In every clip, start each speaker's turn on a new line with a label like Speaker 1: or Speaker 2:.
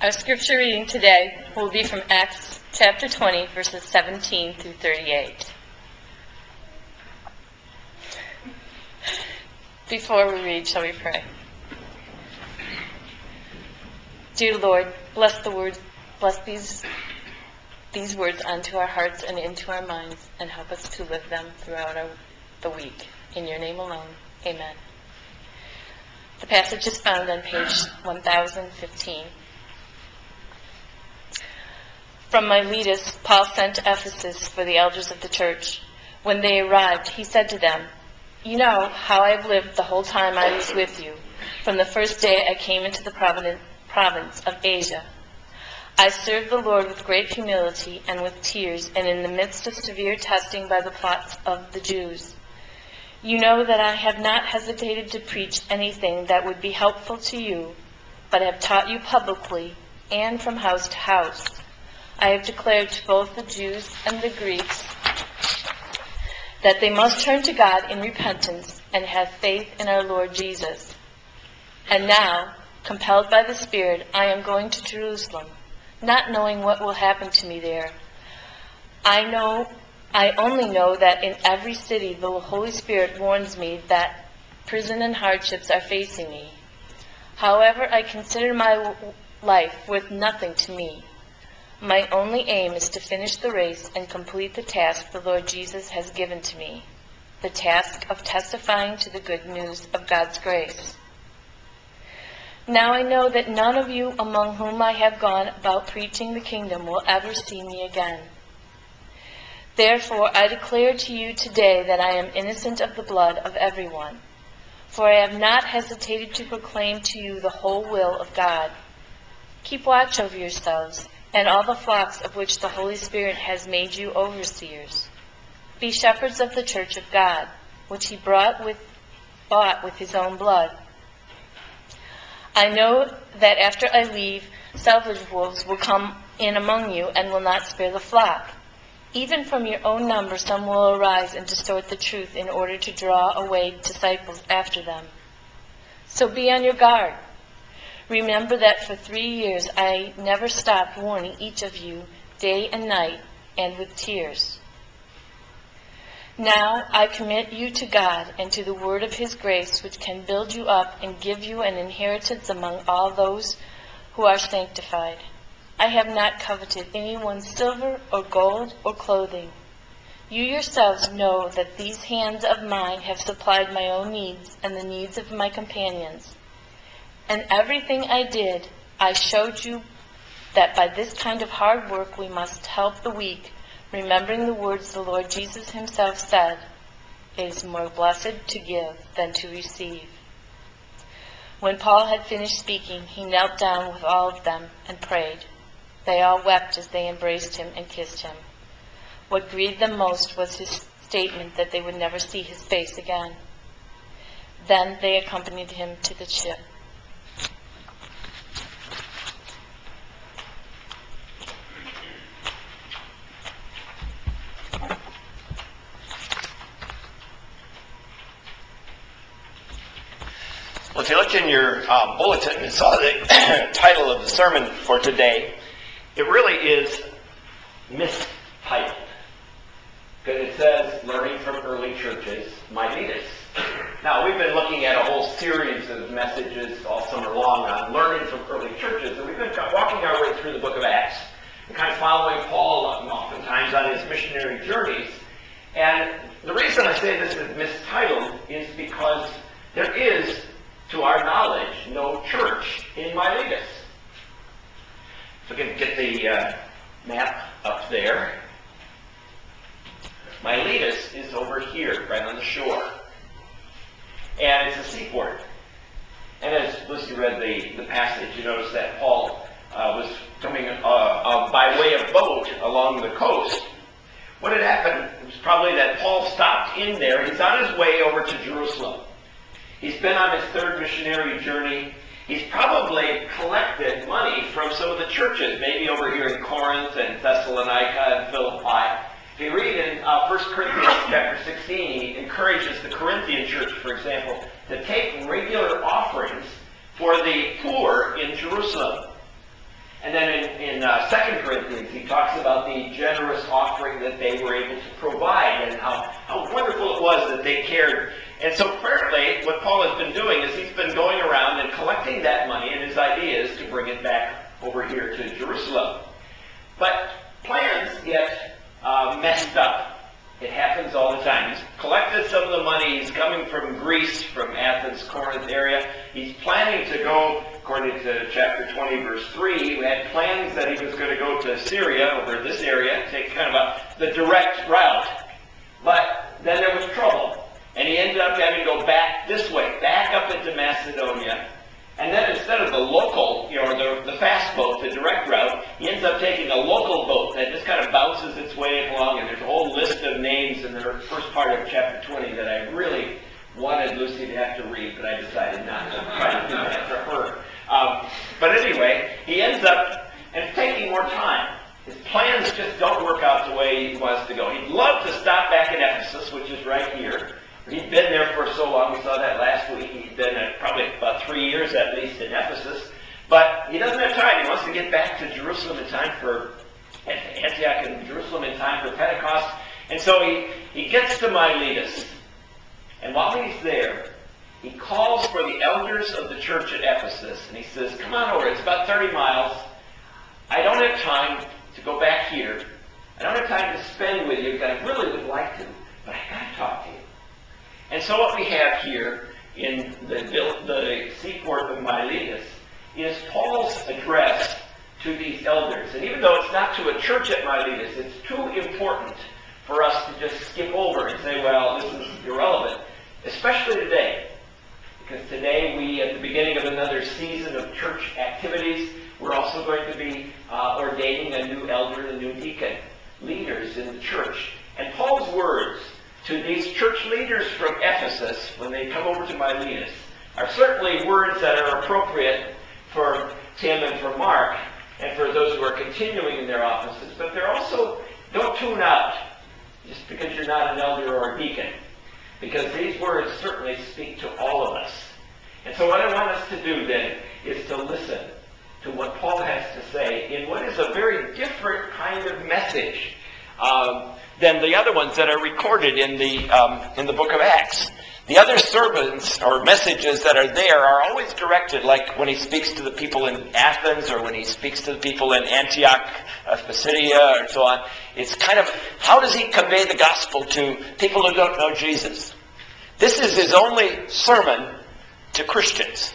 Speaker 1: Our scripture reading today will be from Acts chapter 20, verses 17 through 38. Before we read, shall we pray? Dear Lord, bless these words onto our hearts and into our minds, and help us to live them throughout the week. In your name alone, amen. The passage is found on page 1015. From Miletus, Paul sent to Ephesus for the elders of the church. When they arrived, he said to them, "You know how I have lived the whole time I was with you, from the first day I came into the province of Asia. I served the Lord with great humility and with tears, and in the midst of severe testing by the plots of the Jews. You know that I have not hesitated to preach anything that would be helpful to you, but have taught you publicly and from house to house. I have declared to both the Jews and the Greeks that they must turn to God in repentance and have faith in our Lord Jesus. And now, compelled by the Spirit, I am going to Jerusalem, not knowing what will happen to me there. I only know that in every city the Holy Spirit warns me that prison and hardships are facing me. However, I consider my life worth nothing to me. My only aim is to finish the race and complete the task the Lord Jesus has given to me, the task of testifying to the good news of God's grace. Now I know that none of you among whom I have gone about preaching the kingdom will ever see me again. Therefore I declare to you today that I am innocent of the blood of everyone, for I have not hesitated to proclaim to you the whole will of God. Keep watch over yourselves and all the flocks of which the Holy Spirit has made you overseers. Be shepherds of the church of God, which he bought with his own blood. I know that after I leave, savage wolves will come in among you and will not spare the flock. Even from your own number some will arise and distort the truth in order to draw away disciples after them. So be on your guard. Remember that for 3 years I never stopped warning each of you day and night and with tears. Now I commit you to God and to the word of his grace, which can build you up and give you an inheritance among all those who are sanctified. I have not coveted anyone's silver or gold or clothing. You yourselves know that these hands of mine have supplied my own needs and the needs of my companions. And everything I did, I showed you that by this kind of hard work we must help the weak, remembering the words the Lord Jesus himself said, "It is more blessed to give than to receive." When Paul had finished speaking, he knelt down with all of them and prayed. They all wept as they embraced him and kissed him. What grieved them most was his statement that they would never see his face again. Then they accompanied him to the ship.
Speaker 2: Well, if you looked in your bulletin and saw the title of the sermon for today, it really is mistitled. Because it says, Learning from Early Churches, Miletus. Now, we've been looking at a whole series of messages all summer long on learning from early churches, and we've been walking our way through the book of Acts and kind of following Paul oftentimes on his missionary journeys. And the reason I say this is mistitled is because there is, to our knowledge, no church in Miletus. So we can get the map up there. Miletus is over here, right on the shore. And it's a seaport. And as Lucy read the passage, you notice that Paul was coming by way of boat along the coast. What had happened was probably that Paul stopped in there. He's on his way over to Jerusalem. He's been on his third missionary journey. He's probably collected money from some of the churches, maybe over here in Corinth and Thessalonica and Philippi. If you read in 1 Corinthians chapter 16, he encourages the Corinthian church, for example, to take regular offerings for the poor in Jerusalem. And then in 2 Corinthians, he talks about the generous offering that they were able to provide and how wonderful it was that they cared. And so apparently what Paul has been doing is he's been going around and collecting that money, and his idea is to bring it back over here to Jerusalem. But plans get messed up. It happens all the time. He's collected some of the money. He's coming from Greece, from Athens, Corinth area. He's planning to go, according to chapter 20, verse 3, he had plans that he was going to go to Syria, over this area, take kind of the direct route. But then there was trouble. And he ended up having to go back this way, back up into Macedonia. And then instead of the local, the fast boat, the direct route, he ends up taking a local boat that just kind of bounces its way along. And there's a whole list of names in the first part of chapter 20 that I really wanted Lucy to have to read, but I decided not to try to do that for her. But anyway, he ends up, and it's taking more time. His plans just don't work out the way he wants to go. He'd love to stop back in Ephesus, which is right here. He'd been there for so long. We saw that last week. He'd been probably about 3 years at least in Ephesus. But he doesn't have time. He wants to get back to Jerusalem in time for Antioch and Jerusalem in time for Pentecost. And so he gets to Miletus. And while he's there, he calls for the elders of the church at Ephesus. And he says, come on over. It's about 30 miles. I don't have time to go back here. I don't have time to spend with you, but I really would like to. But I got to talk to you. And so what we have here in the seaport of Miletus is Paul's address to these elders. And even though it's not to a church at Miletus, it's too important for us to just skip over and say, well, this is irrelevant. Especially today. Because today we, at the beginning of another season of church activities, we're also going to be ordaining a new elder and a new deacon, leaders in the church. And Paul's words to these church leaders from Ephesus, when they come over to Miletus, are certainly words that are appropriate for Tim and for Mark, and for those who are continuing in their offices. But they're also, don't tune out just because you're not an elder or a deacon, because these words certainly speak to all of us. And so what I want us to do then is to listen to what Paul has to say in what is a very different kind of message than the other ones that are recorded in the book of Acts. The other sermons or messages that are there are always directed, like when he speaks to the people in Athens or when he speaks to the people in Antioch, Pisidia, and so on. It's kind of, how does he convey the gospel to people who don't know Jesus? This is his only sermon to Christians.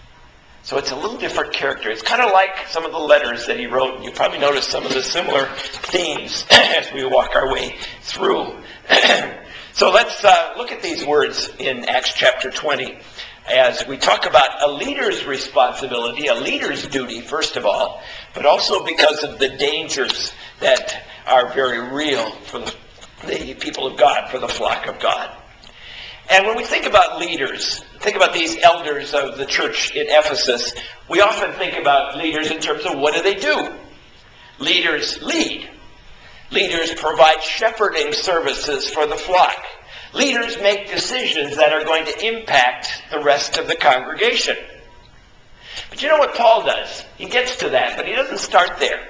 Speaker 2: So it's a little different character. It's kind of like some of the letters that he wrote. You probably noticed some of the similar themes as we walk our way through. So let's look at these words in Acts chapter 20 as we talk about a leader's responsibility, a leader's duty, first of all, but also because of the dangers that are very real for the people of God, for the flock of God. And when we think about leaders, think about these elders of the church in Ephesus, we often think about leaders in terms of what do they do? Leaders lead. Leaders provide shepherding services for the flock. Leaders make decisions that are going to impact the rest of the congregation. But you know what Paul does? He gets to that, but he doesn't start there.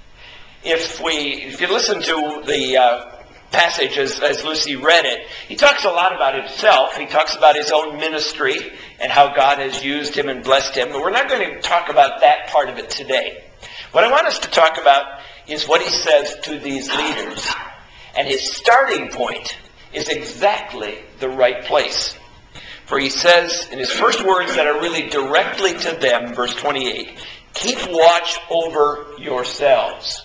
Speaker 2: If you listen to the passage as Lucy read it, he talks a lot about himself. He talks about his own ministry and how God has used him and blessed him. But we're not going to talk about that part of it today. What I want us to talk about is what he says to these leaders. And his starting point is exactly the right place. For he says in his first words that are really directly to them, verse 28, keep watch over yourselves.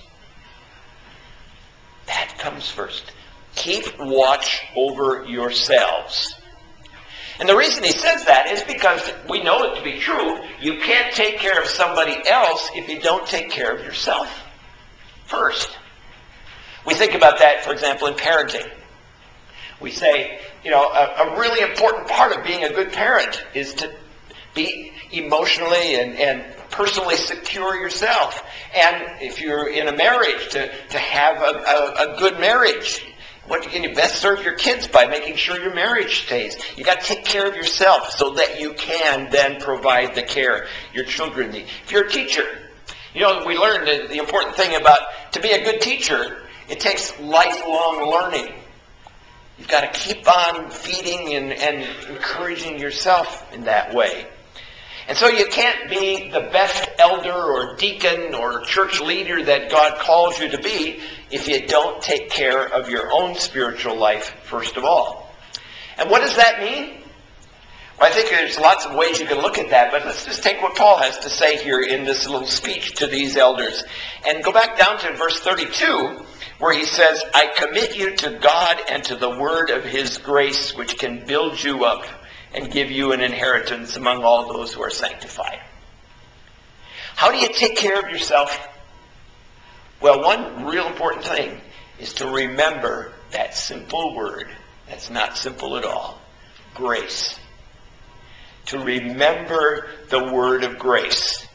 Speaker 2: That comes first. Keep watch over yourselves. And the reason he says that is because we know it to be true. You can't take care of somebody else if you don't take care of yourself first. We think about that, for example, in parenting. We say, a really important part of being a good parent is to be emotionally and personally secure yourself. And if you're in a marriage, to have a good marriage. What can you best serve your kids by making sure your marriage stays? You got to take care of yourself so that you can then provide the care your children need. If you're a teacher, You know, we learned that the important thing about to be a good teacher, it takes lifelong learning. You've got to keep on feeding and encouraging yourself in that way. And so you can't be the best elder or deacon or church leader that God calls you to be if you don't take care of your own spiritual life first of all. And what does that mean? Well, I think there's lots of ways you can look at that, but let's just take what Paul has to say here in this little speech to these elders. And go back down to verse 32, where he says, I commit you to God and to the word of his grace, which can build you up and give you an inheritance among all those who are sanctified. How do you take care of yourself? Well, one real important thing is to remember that simple word that's not simple at all. Grace. To remember the word of grace.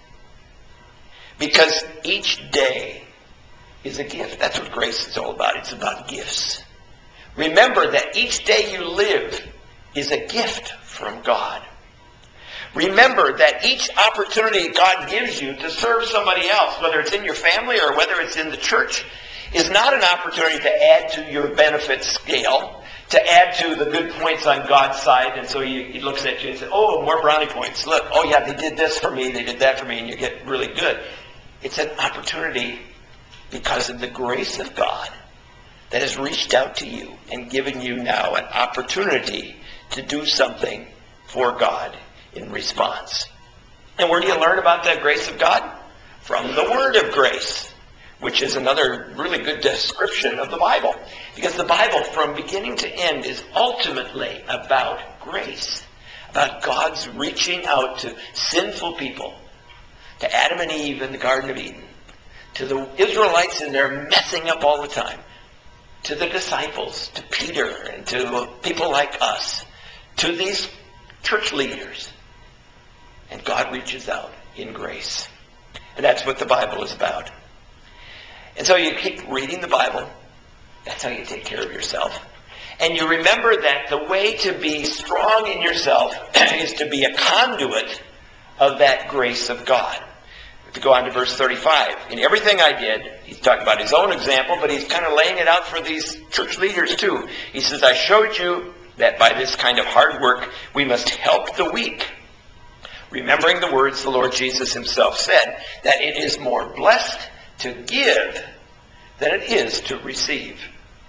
Speaker 2: Because each day is a gift. That's what grace is all about. It's about gifts. Remember that each day you live is a gift from God. Remember that each opportunity God gives you to serve somebody else, whether it's in your family or whether it's in the church, is not an opportunity to add to your benefit scale, to add to the good points on God's side. And so he looks at you and says, oh, more brownie points. Look, oh yeah, they did this for me, they did that for me, and you get really good. It's an opportunity because of the grace of God that has reached out to you and given you now an opportunity to do something for God in response. And where do you learn about the grace of God? From the word of grace, which is another really good description of the Bible. Because the Bible, from beginning to end, is ultimately about grace. About God's reaching out to sinful people. To Adam and Eve in the Garden of Eden. To the Israelites, and they're messing up all the time. To the disciples, to Peter, and to people like us. To these church leaders. And God reaches out in grace. And that's what the Bible is about. And so you keep reading the Bible. That's how you take care of yourself. And you remember that the way to be strong in yourself is to be a conduit of that grace of God. If you go on to verse 35, in everything I did, he's talking about his own example, but he's kind of laying it out for these church leaders too. He says, I showed you that by this kind of hard work, we must help the weak. Remembering the words the Lord Jesus himself said, that it is more blessed to give than it is to receive.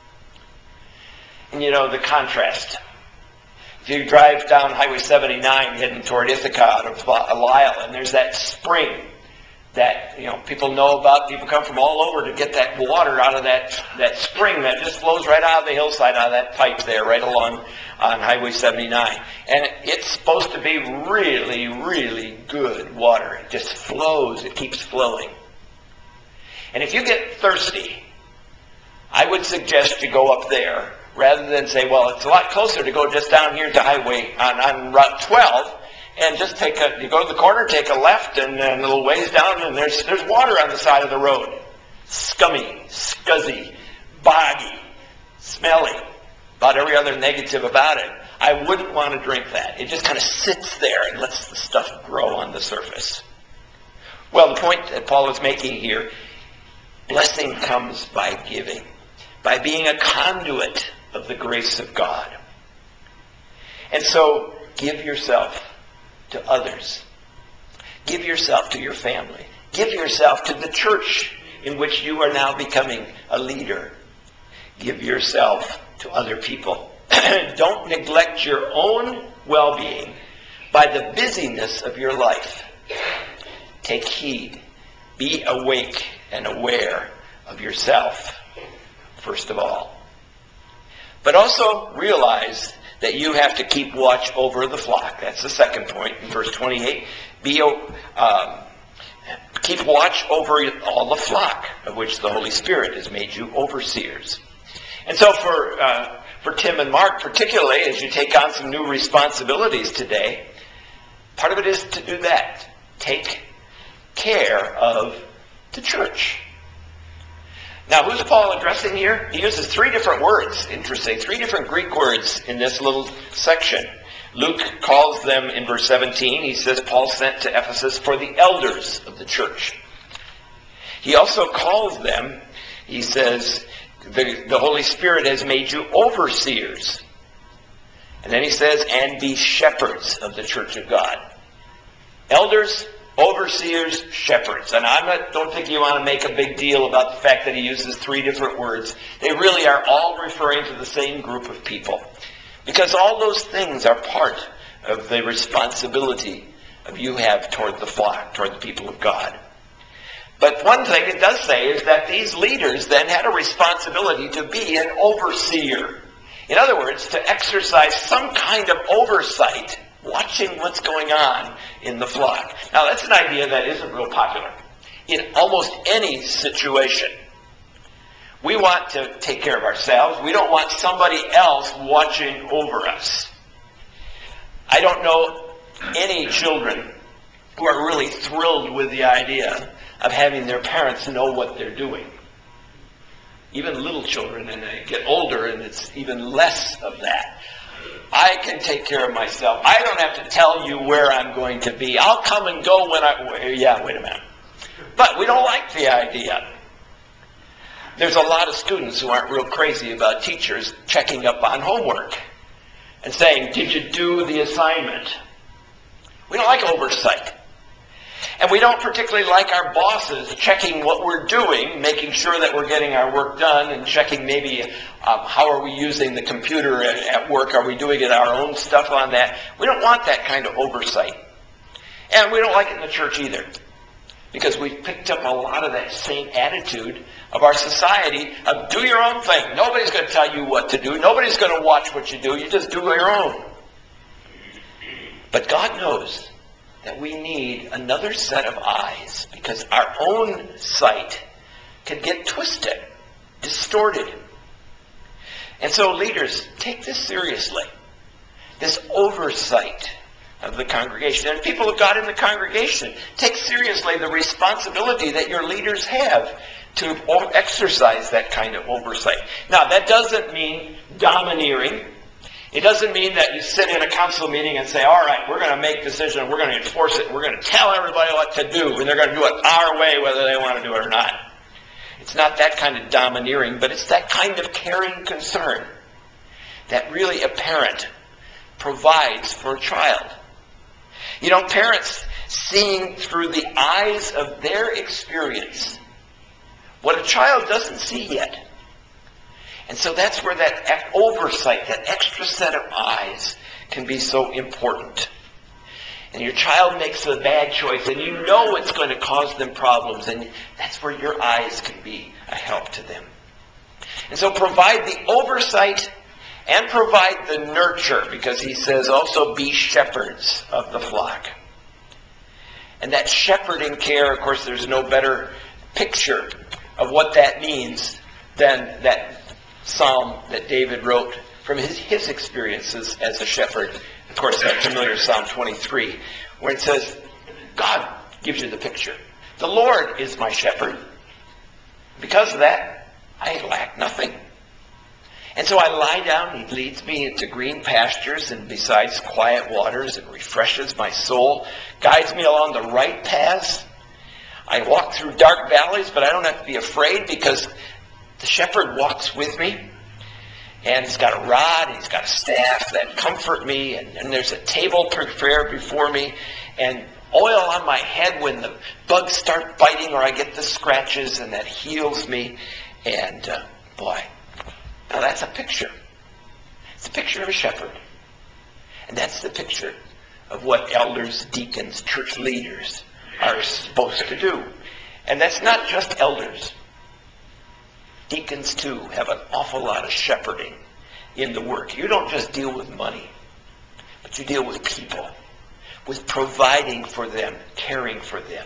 Speaker 2: And you know, the contrast. If you drive down Highway 79 heading toward Ithaca out of Lisle, and there's that spring that, you know, people know about. People come from all over to get that water out of that spring that just flows right out of the hillside, out of that pipe there, right along on Highway 79. And it's supposed to be really, really good water. It just flows. It keeps flowing. And if you get thirsty, I would suggest you go up there rather than say, well, it's a lot closer to go just down here to Highway on Route 12 and just you go to the corner, take a left, and then a little ways down, and there's water on the side of the road. Scummy, scuzzy, boggy, smelly, about every other negative about it. I wouldn't want to drink that. It just kind of sits there and lets the stuff grow on the surface. Well, the point that Paul is making here, blessing comes by giving, by being a conduit of the grace of God. And so, give yourself to others. Give yourself to your family. Give yourself to the church in which you are now becoming a leader. Give yourself to other people. Don't neglect your own well-being by the busyness of your life. Take heed. Be awake and aware of yourself, first of all. But also realize that you have to keep watch over the flock. That's the second point in verse 28. Keep watch over all the flock of which the Holy Spirit has made you overseers. And so for Tim and Mark particularly, as you take on some new responsibilities today, part of it is to do that. Take care of the church. Now, who's Paul addressing here? He uses three different words. Interesting. Three different Greek words in this little section. Luke calls them in verse 17. He says, Paul sent to Ephesus for the elders of the church. He also calls them, he says, the Holy Spirit has made you overseers. And then he says, and be shepherds of the church of God. Elders, overseers, shepherds. And don't think you want to make a big deal about the fact that he uses 3 different words. They really are all referring to the same group of people. Because all those things are part of the responsibility of you have toward the flock, toward the people of God. But one thing it does say is that these leaders then had a responsibility to be an overseer. In other words, to exercise some kind of oversight, watching what's going on in the flock. Now, that's an idea that isn't real popular in almost any situation. We want to take care of ourselves. We don't want somebody else watching over us. I don't know any children who are really thrilled with the idea of having their parents know what they're doing. Even little children, and they get older, and it's even less of that. I can take care of myself. I don't have to tell you where I'm going to be. I'll come and go when yeah, wait a minute. But we don't like the idea. There's a lot of students who aren't real crazy about teachers checking up on homework and saying, did you do the assignment? We don't like oversight. And we don't particularly like our bosses checking what we're doing, making sure that we're getting our work done, and checking maybe how are we using the computer at work. Are we doing it our own stuff on that? We don't want that kind of oversight. And we don't like it in the church either. Because we've picked up a lot of that same attitude of our society of do your own thing. Nobody's going to tell you what to do. Nobody's going to watch what you do. You just do your own. But God knows that we need another set of eyes because our own sight can get twisted, distorted. And so leaders, take this seriously. This oversight of the congregation. And people of God in the congregation, take seriously the responsibility that your leaders have to exercise that kind of oversight. Now, that doesn't mean domineering. It doesn't mean that you sit in a council meeting and say, all right, we're going to make decisions, we're going to enforce it, we're going to tell everybody what to do, and they're going to do it our way whether they want to do it or not. It's not that kind of domineering, but it's that kind of caring concern that really a parent provides for a child. You know, parents seeing through the eyes of their experience what a child doesn't see yet. And so that's where that oversight, that extra set of eyes can be so important. And your child makes a bad choice and you know it's going to cause them problems, and that's where your eyes can be a help to them. And so provide the oversight and provide the nurture, because he says also be shepherds of the flock. And that shepherding care, of course, there's no better picture of what that means than that psalm that David wrote from his experiences as a shepherd. Of course, that familiar Psalm 23, where it says, God gives you the picture. The Lord is my shepherd. Because of that, I lack nothing. And so I lie down, he leads me into green pastures and besides quiet waters, and refreshes my soul, guides me along the right paths. I walk through dark valleys, but I don't have to be afraid because the shepherd walks with me. And he's got a rod, and he's got a staff that comfort me, and there's a table prepared before me, and oil on my head when the bugs start biting or I get the scratches, and that heals me. And boy, now that's a picture. It's a picture of a shepherd. And that's the picture of what elders, deacons, church leaders are supposed to do. And that's not just elders. Deacons, too, have an awful lot of shepherding in the work. You don't just deal with money, but you deal with people, with providing for them, caring for them.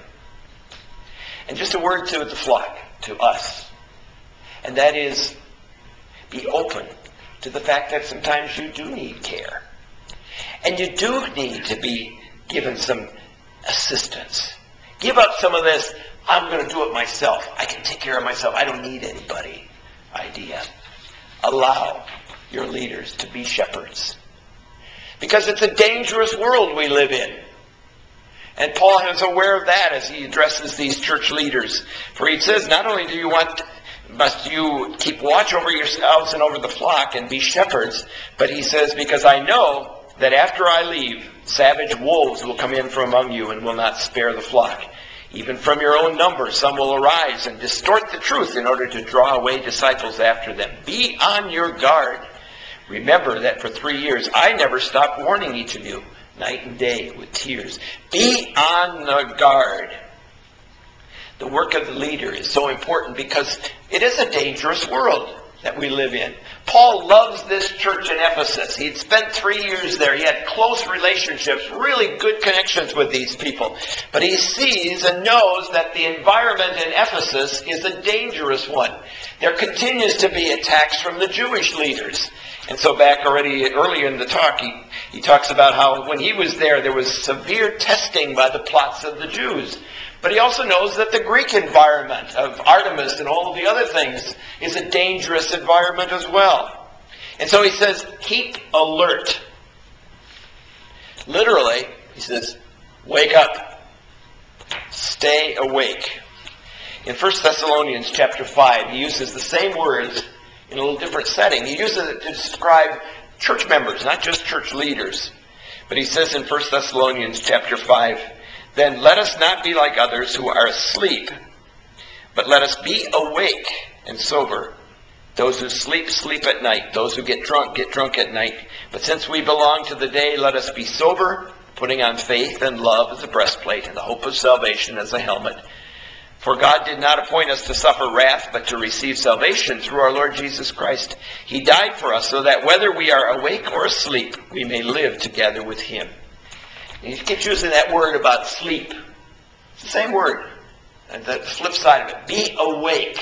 Speaker 2: And just a word to the flock, to us, and that is, be open to the fact that sometimes you do need care. And you do need to be given some assistance. Give up some of this, I'm going to do it myself. I can take care of myself. I don't need anybody idea. Allow your leaders to be shepherds. Because it's a dangerous world we live in. And Paul is aware of that as he addresses these church leaders. For he says, not only must you keep watch over yourselves and over the flock and be shepherds, but he says, because I know that after I leave, savage wolves will come in from among you and will not spare the flock. Even from your own number, some will arise and distort the truth in order to draw away disciples after them. Be on your guard. Remember that for 3 years I never stopped warning each of you, night and day with tears. Be on the guard. The work of the leader is so important because it is a dangerous world that we live in. Paul loves this church in Ephesus. He'd spent 3 years there. He had close relationships, really good connections with these people. But he sees and knows that the environment in Ephesus is a dangerous one. There continues to be attacks from the Jewish leaders. And so back already earlier in the talk, he talks about how when he was there was severe testing by the plots of the Jews. But he also knows that the Greek environment of Artemis and all of the other things is a dangerous environment as well. And so he says, keep alert. Literally, he says, wake up. Stay awake. In 1 Thessalonians chapter 5, he uses the same words in a little different setting. He uses it to describe church members, not just church leaders. But he says in 1 Thessalonians chapter 5, then let us not be like others who are asleep, but let us be awake and sober. Those who sleep, sleep at night. Those who get drunk at night. But since we belong to the day, let us be sober, putting on faith and love as a breastplate and the hope of salvation as a helmet. For God did not appoint us to suffer wrath, but to receive salvation through our Lord Jesus Christ. He died for us so that whether we are awake or asleep, we may live together with him. And he keeps using that word about sleep. It's the same word. And the flip side of it. Be awake.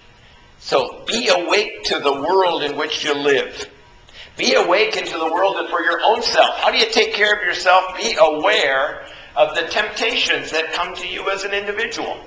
Speaker 2: So be awake to the world in which you live. Be awake into the world and for your own self. How do you take care of yourself? Be aware of the temptations that come to you as an individual.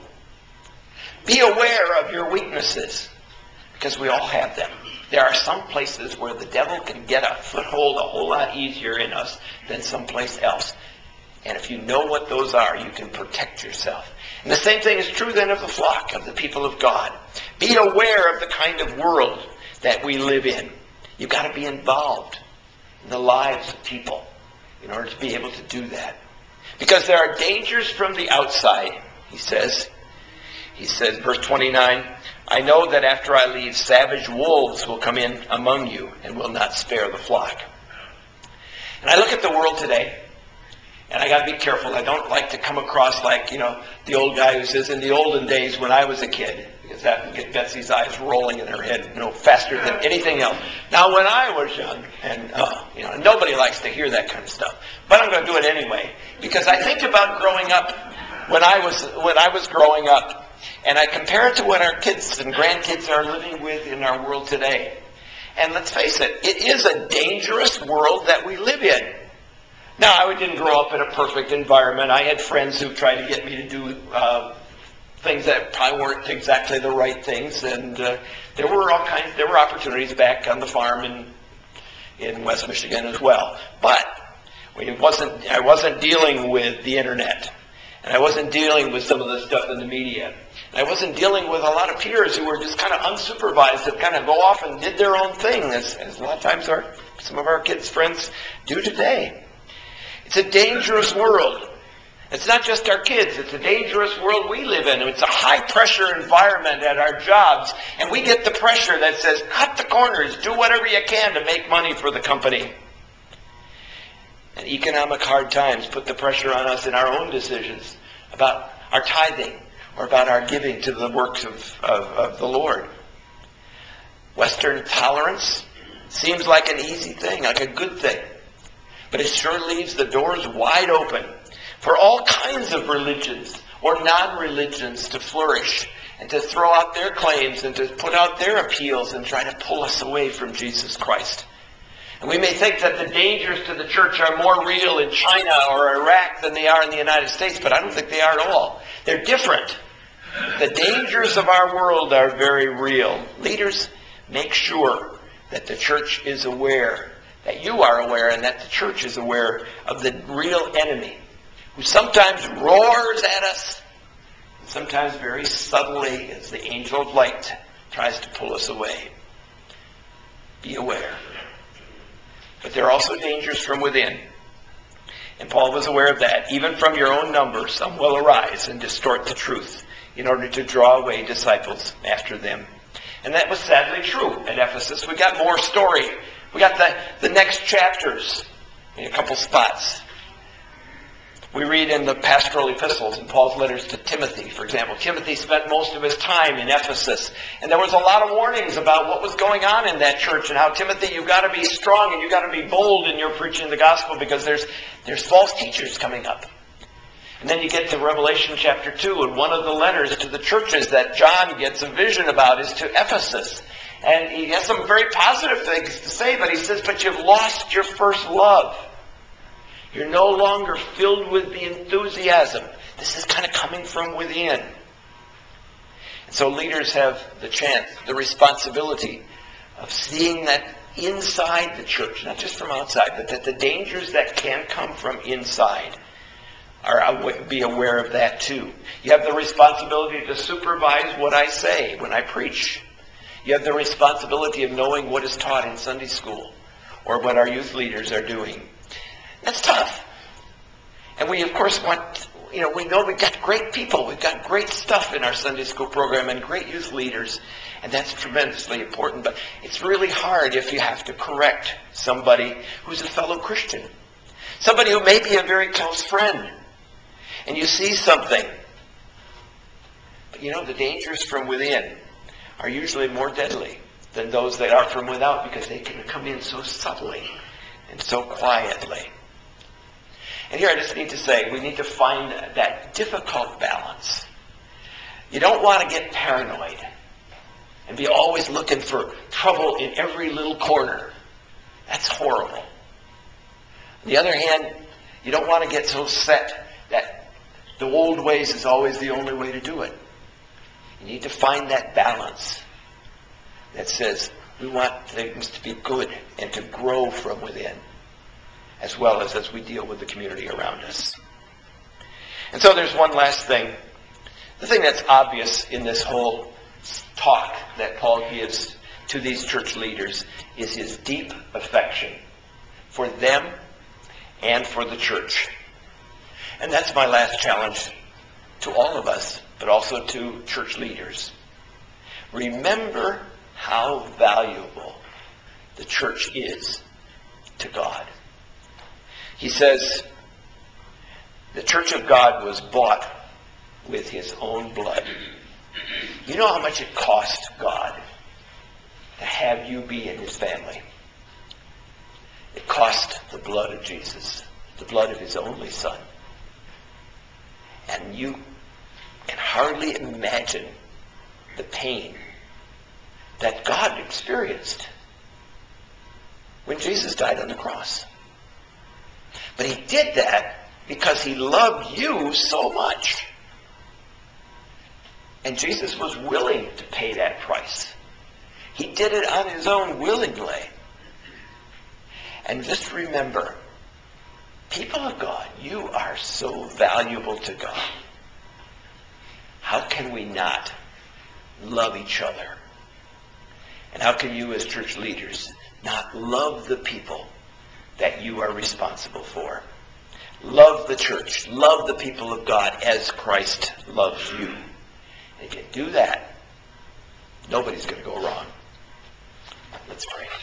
Speaker 2: Be aware of your weaknesses, because we all have them. There are some places where the devil can get a foothold a whole lot easier in us than someplace else. And if you know what those are, you can protect yourself. And the same thing is true then of the flock, of the people of God. Be aware of the kind of world that we live in. You've got to be involved in the lives of people in order to be able to do that. Because there are dangers from the outside, he says. He says, verse 29, I know that after I leave, savage wolves will come in among you and will not spare the flock. And I look at the world today, and I got to be careful. I don't like to come across like, the old guy who says, in the olden days when I was a kid, because that would get Betsy's eyes rolling in her head, faster than anything else. Now, when I was young, and nobody likes to hear that kind of stuff, but I'm going to do it anyway, because I think about growing up when I was growing up. And I compare it to what our kids and grandkids are living with in our world today. And let's face it, it is a dangerous world that we live in. Now, I didn't grow up in a perfect environment. I had friends who tried to get me to do things that probably weren't exactly the right things. And there were opportunities back on the farm in West Michigan as well. But I wasn't dealing with the internet. And I wasn't dealing with some of the stuff in the media. And I wasn't dealing with a lot of peers who were just kind of unsupervised that kind of go off and did their own thing, as a lot of times some of our kids' friends do today. It's a dangerous world. It's not just our kids. It's a dangerous world we live in. It's a high-pressure environment at our jobs. And we get the pressure that says, cut the corners, do whatever you can to make money for the company. And economic hard times put the pressure on us in our own decisions about our tithing or about our giving to the works of the Lord. Western tolerance seems like an easy thing, like a good thing. But it sure leaves the doors wide open for all kinds of religions or non-religions to flourish and to throw out their claims and to put out their appeals and try to pull us away from Jesus Christ. And we may think that the dangers to the church are more real in China or Iraq than they are in the United States, but I don't think they are at all. They're different. The dangers of our world are very real. Leaders, make sure that the church is aware, that you are aware, and that the church is aware of the real enemy, who sometimes roars at us, and sometimes very subtly, as the angel of light tries to pull us away. Be aware. But there are also dangers from within. And Paul was aware of that. Even from your own number, some will arise and distort the truth in order to draw away disciples after them. And that was sadly true at Ephesus. We got more story. We got the next chapters in a couple spots. We read in the pastoral epistles, in Paul's letters to Timothy, for example. Timothy spent most of his time in Ephesus. And there was a lot of warnings about what was going on in that church and how, Timothy, you've got to be strong and you've got to be bold in your preaching the gospel because there's false teachers coming up. And then you get to Revelation chapter 2, and one of the letters to the churches that John gets a vision about is to Ephesus. And he has some very positive things to say, but he says, but you've lost your first love. You're no longer filled with the enthusiasm. This is kind of coming from within. And so leaders have the responsibility of seeing that inside the church, not just from outside, but that the dangers that can come from inside, be aware of that too. You have the responsibility to supervise what I say when I preach. You have the responsibility of knowing what is taught in Sunday school or what our youth leaders are doing. That's tough. And we, of course, we know we've got great people. We've got great stuff in our Sunday school program and great youth leaders. And that's tremendously important. But it's really hard if you have to correct somebody who's a fellow Christian. Somebody who may be a very close friend. And you see something. But the dangers from within are usually more deadly than those that are from without, because they can come in so subtly and so quietly. And here I just need to say, we need to find that difficult balance. You don't want to get paranoid and be always looking for trouble in every little corner. That's horrible. On the other hand, you don't want to get so set that the old ways is always the only way to do it. You need to find that balance that says we want things to be good and to grow from within, as well as we deal with the community around us. And so there's one last thing. The thing that's obvious in this whole talk that Paul gives to these church leaders is his deep affection for them and for the church. And that's my last challenge to all of us, but also to church leaders. Remember how valuable the church is to God. He says, the church of God was bought with his own blood. You know how much it cost God to have you be in his family? It cost the blood of Jesus, the blood of his only Son. And you can hardly imagine the pain that God experienced when Jesus died on the cross. But he did that because he loved you so much. And Jesus was willing to pay that price. He did it on his own willingly. And just remember, people of God, you are so valuable to God. How can we not love each other? And how can you as church leaders not love the people that you are responsible for? Love the church. Love the people of God as Christ loves you. And if you do that, nobody's going to go wrong. Let's pray.